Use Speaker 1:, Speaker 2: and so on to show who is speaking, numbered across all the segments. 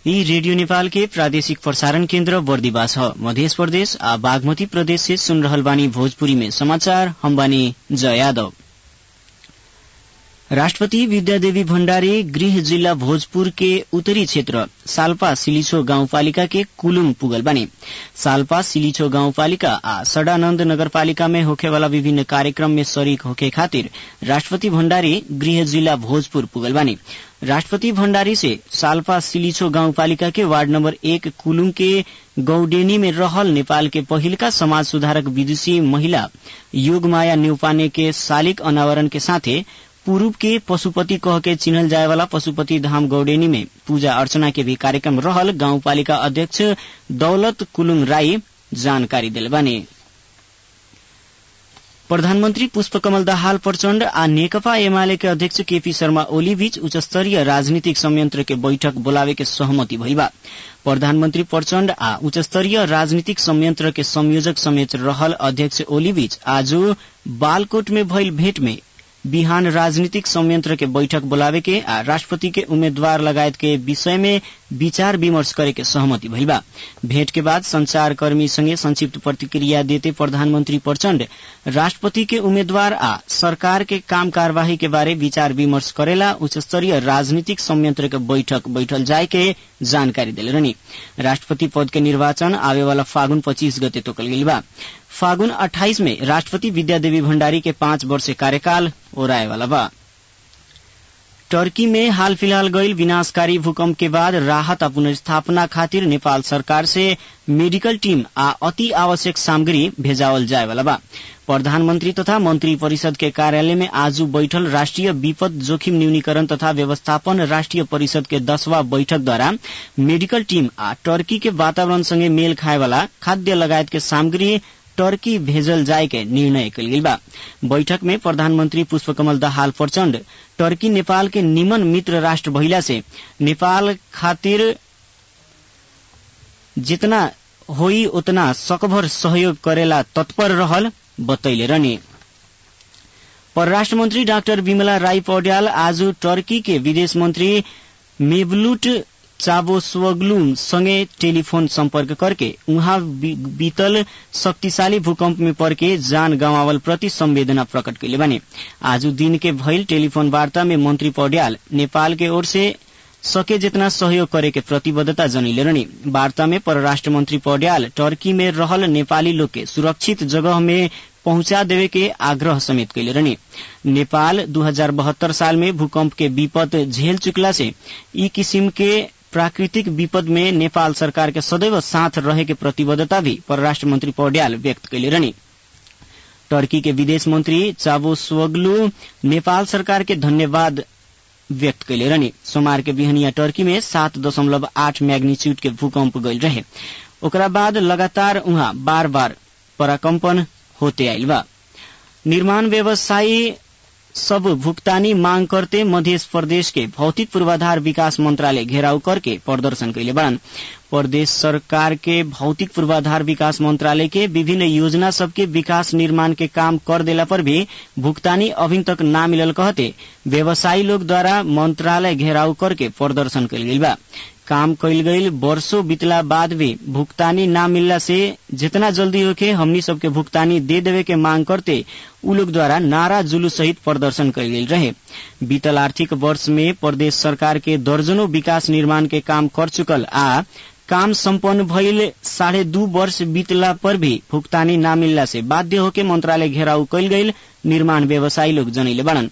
Speaker 1: यी रेडियो नेपाल के प्रादेशिक प्रसारण केन्द्र बर्दिवा छ। मध्य प्रदेश आ बागमती प्रदेश से सुन रहल बानी भोजपुरी में समाचार। हम बानी जय यादव। राष्ट्रपति विद्यादेवी भण्डारी गृह जिला भोजपुर के उत्तरी क्षेत्र साल्पा सिलिछो गाउँपालिका के कुलुङ पुगल बानी। साल्पा सिलिछो गाउँपालिका आ सडानन्द नगरपालिका में होखेवाला विभिन्न कार्यक्रम में शरीक होके खातिर राष्ट्रपति भण्डारी गृह जिला भोजपुर पुगल बानी। राष्ट्रपति भण्डारी से साल्पा सिलिछो गाउँपालिका के वार्ड नंबर 1 कुलुङ के गौडेनी में रहल नेपाल के पहिलका समाज सुधारक विदुषी महिला योगमाया न्यौपाने के शालिक अनावरण के साथे पूर्व के पशुपति कह के चिन्हल जाए वाला पशुपति धाम गौडेनी में पूजा अर्चना के भी कार्यक्रम रहल गाउँपालिका अध्यक्ष दौलत कुलुङ राई जानकारी दिले बानी। प्रधानमन्त्री पुष्पकमल दाहाल प्रचण्ड आ नेकपा एमाले के अध्यक्ष केपी शर्मा ओली बीच उच्चस्तरीय राजनीतिक संयंत्र के बैठक बोलावे के सहमति भइल बा। प्रधानमन्त्री प्रचण्ड आ उच्चस्तरीय राजनीतिक संयंत्र के संयोजक समेत रहल अध्यक्ष ओली बीच आज बालकोट में भइल भेट में बिहान राजनीतिक संयंत्र के बैठक बोलावे के आ राष्ट्रपति के उम्मेद्वार लगायत के विषय में विचार विमर्श करे के सहमति भइल बा। भेंट के बाद संचारकर्मी संगे संक्षिप्त प्रतिक्रिया देते प्रधानमन्त्री प्रचण्ड राष्ट्रपति के उम्मेद्वार आ सरकार के काम कार्यवाही के बारे विचार विमर्श करेला उच्चस्तरीय राजनीतिक संयंत्र के बैठक बैठल जाए के जानकारी दिले रहनी। राष्ट्रपति पद के निर्वाचन आवे वाला फागुन 25 गते तोकल गइल बा। फागुन 28 में राष्ट्रपति विद्यादेवी भण्डारी के 5 वर्ष कार्यकाल ओराए वाला बा। टर्की में हाल फिलहाल गईल विनाशकारी भूकंप के बाद राहत आ पुनर्स्थापना खातिर नेपाल सरकार से मेडिकल टीम आ अति आवश्यक सामग्री भेजावल जाए वाला बा। प्रधानमन्त्री तथा मन्त्री परिषद के कार्यालय में आज बैठल राष्ट्रिय विपद जोखिम न्यूनीकरण तथा व्यवस्थापन राष्ट्रिय परिषद के 10वां बैठक द्वारा मेडिकल टीम आ टर्की के वातावरण संगे मेल खाए वाला खाद्य लगायत के सामग्री टर्की भेजल जाए के निर्णय कल गइल बा। बैठक में प्रधानमन्त्री पुष्पकमल दाहाल प्रचण्ड टर्की नेपाल के निमन मित्र राष्ट्र भइला से नेपाल खातिर जितना होई उतना सकभर सहयोग करेला तत्पर रहल बतैले रहनी। परराष्ट्र मंत्री डाक्टर विमला राई पौड्याल आज टर्की के विदेश मंत्री मेवलुट चावोस्वग्लू संगे टेलीफोन संपर्क करके उहाँ बीतल शक्तिशाली भूकंप में परके जान गंवावल प्रति संवेदना प्रकट कैले बानी। आज दिन के भइल टेलीफोन वार्ता में मंत्री पौड्याल नेपाल के ओर से सके जितना सहयोग करे के प्रतिबद्धता जनैले रहनी। वार्ता में परराष्ट्र मंत्री पौड्याल टर्की में रहल नेपाली लोग के सुरक्षित जगह में पहुंचा देवे के आग्रह समेत कैले रहनी। नेपाल 2072 साल में भूकंप के विपद झेल चुकला से ई किसिम के प्राकृतिक विपद में नेपाल सरकार के सदैव साथ रहे के प्रतिबद्धता भी परराष्ट्र मंत्री पौड्याल व्यक्त कैले रहनी। टर्की के विदेश मंत्री चावोस्वग्लू नेपाल सरकार के धन्यवाद व्यक्त कैले रहनी। सोमवार के बिहनिया टर्की में 7.8 मैग्नीच्यूड के भूकंप गइल रहे। ओकरा बाद लगातार उहाँ बार बार पराकंपन होते आइल बा। निर्माण व्यवसायी सब भुगतानी मांग करते मध्य प्रदेश के भौतिक पूर्वाधार विकास मंत्रालय घेराव करके प्रदर्शन कैले बान। प्रदेश सरकार के भौतिक पूर्वाधार विकास मंत्रालय के विभिन्न योजना सबके विकास निर्माण के काम कर देला पर भी भुगतानी अभी तक ना मिलल कहते व्यवसायी लोग द्वारा मंत्रालय घेराव करके प्रदर्शन कैल गइल बा। काम कैल गईल वर्षों बीतला बाद भी भुगतानी ना मिलला से जितना जल्दी होके हमनी सबके भुगतानी दे देवे के मांग करते उ लोग द्वारा नारा जुलूस सहित प्रदर्शन कैल गईल रहे। बीतल आर्थिक वर्ष में प्रदेश सरकार के दर्जनों विकास निर्माण के काम कर चुकल आ काम संपन्न भइल 2.5 वर्ष बीतला पर भी भुगतानी ना मिलला से बाध्य होके मंत्रालय घेराव कैल गईल निर्माण व्यवसायी लोग जनैले बाड़न।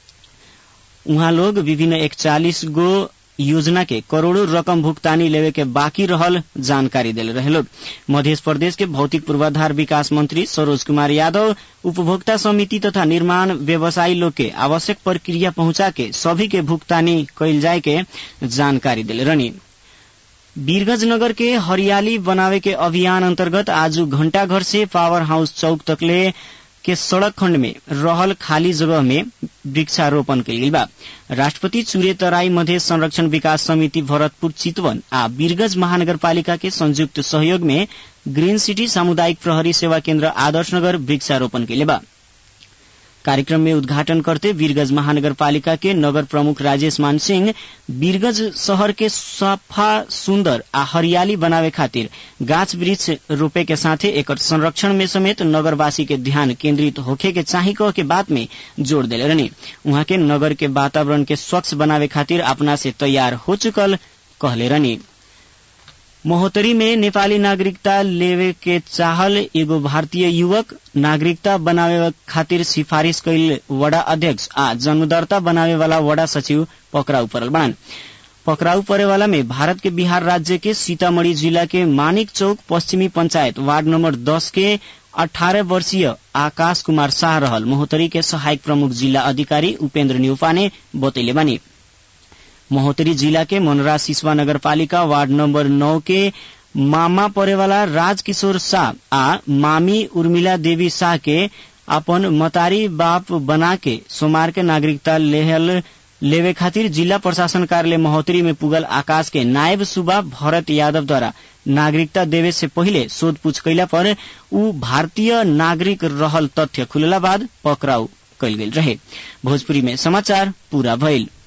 Speaker 1: उहाँ लोग विभिन्न 41 गो योजना के करोड़ों रकम भुगतानी लेवे के बाकी रहल जानकारी दिले रहे लोग। मध्य प्रदेश के भौतिक पूर्वाधार विकास मंत्री सरोज कुमार यादव उपभोक्ता समिति तथा निर्माण व्यवसायी लोग के आवश्यक प्रक्रिया पहुंचा के सभी के भुगतानी कैल जाए के जानकारी दिले रहनी। वीरगंज नगर के हरियाली बनावे के अभियान अंतर्गत आज घंटाघर से पावर हाउस चौक तकले के सड़क खंड में रहल खाली जगह में वृक्षारोपण कैल बा। राष्ट्रपति चुरे तराई मध्य संरक्षण विकास समिति भरतपुर चितवन आ वीरगंज महानगरपालिका के संयुक्त सहयोग में ग्रीन सिटी सामुदायिक प्रहरी सेवा केन्द्र आदर्शनगर वृक्षारोपण कैले बा। कार्यक्रम में उद्घाटन करते वीरगंज महानगरपालिका के नगर प्रमुख राजेश मान सिंह वीरगंज शहर के सफा सुंदर आ हरियाली बनावे खातिर गाछ वृक्ष रोपे के साथे एकर संरक्षण में समेत नगरवासी के ध्यान केंद्रित होखे के चाही कह के बात में जोड़ देले रहनी। उहाँ के नगर के वातावरण के स्वच्छ बनावे खातिर अपना से तैयार हो चुकल कहले रहनी। महोत्तरी में नेपाली नागरिकता लेवे के चाहल एगो भारतीय युवक नागरिकता बनावे खातिर सिफारिश कैल वडा अध्यक्ष आ जन्मदर्ता बनावे वाला वडा सचिव पकड़ाउ परल बान। पकड़ाउ परे वाला में भारत के बिहार राज्य के सीतामढ़ी जिला के मानिक चौक पश्चिमी पंचायत वार्ड नंबर 10 के 18 वर्षीय आकाश कुमार शाह रहल महोत्तरी के सहायक प्रमुख जिला अधिकारी उपेन्द्र न्यूपा ने बतैले बानी। महोत्तरी जिला के मनरा सिसवा नगरपालिका वार्ड नंबर 9 के मामा परेवाला राजकिशोर शाह आ मामी उर्मिला देवी शाह के अपन मतारी बाप बना के सोमवार के नागरिकता लेवे खातिर जिला प्रशासन कार्यालय महोत्तरी में पुगल आकाश के नायब सूबा भरत यादव द्वारा नागरिकता देवे से पहिले सोधपूछ कैला पर ऊ भारतीय नागरिक रहल तथ्य खुलला बाद पकड़ाउ कैल गेल रहे। भोजपुरी में समाचार पूरा भइल।